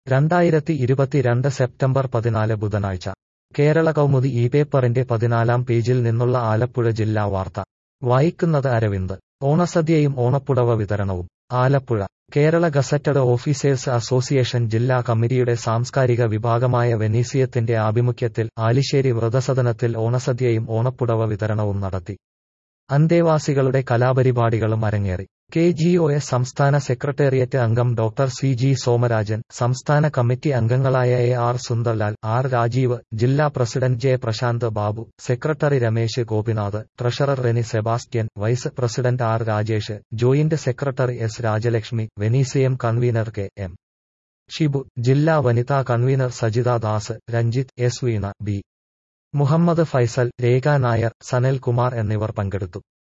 2022 September 14 ബുധനാഴ്ച കേരള കൗമുദി ഈ പേപ്പറിന്റെ 14-ാം പേജിൽ നിന്നുള്ള ആലപ്പുഴ ജില്ലാ വാർത്ത വായിക്കുന്നത് അരവിന്ദ്. ഓണസദ്യയും ഓണപ്പുടവ വിതരണവും. Alappuzha Kerala gazetted officers association ജില്ലാ കമ്മിറ്റിയുടെ സാംസ്കാരിക വിഭാഗമായ വെനീസിയത്തിന്റെ ആഭിമുഖ്യത്തിൽ ആലിശ്ശേരി വൃതസദനത്തിൽ ഓണസദ്യയും ഓണപ്പുടവ വിതരണവും നടത്തി. അന്തേവാസികളുടെ കലാപരിപാടികളും അരങ്ങേറി. KGOS സംസ്ഥാന സെക്രട്ടേറിയറ്റ് അംഗം ഡോക്ടർ CG സോമരാജൻ, സംസ്ഥാന കമ്മിറ്റി അംഗങ്ങളായ AR സുന്ദർലാൽ, R രാജീവ്, ജില്ലാ president J Prashanth Babu, secretary Ramesh Gopinath, treasurer Reni Sebastian, vice president R Rajesh, joint secretary S Rajalakshmi, വെനീസിയം കൺവീനർ KM ഷിബു, ജില്ലാ വനിതാ convener Sajitha Das, Ranjith, S Veena, B Muhammad Faisal, Rekha Nair, Sanal Kumar എന്നിവർ പങ്കെടുത്തു.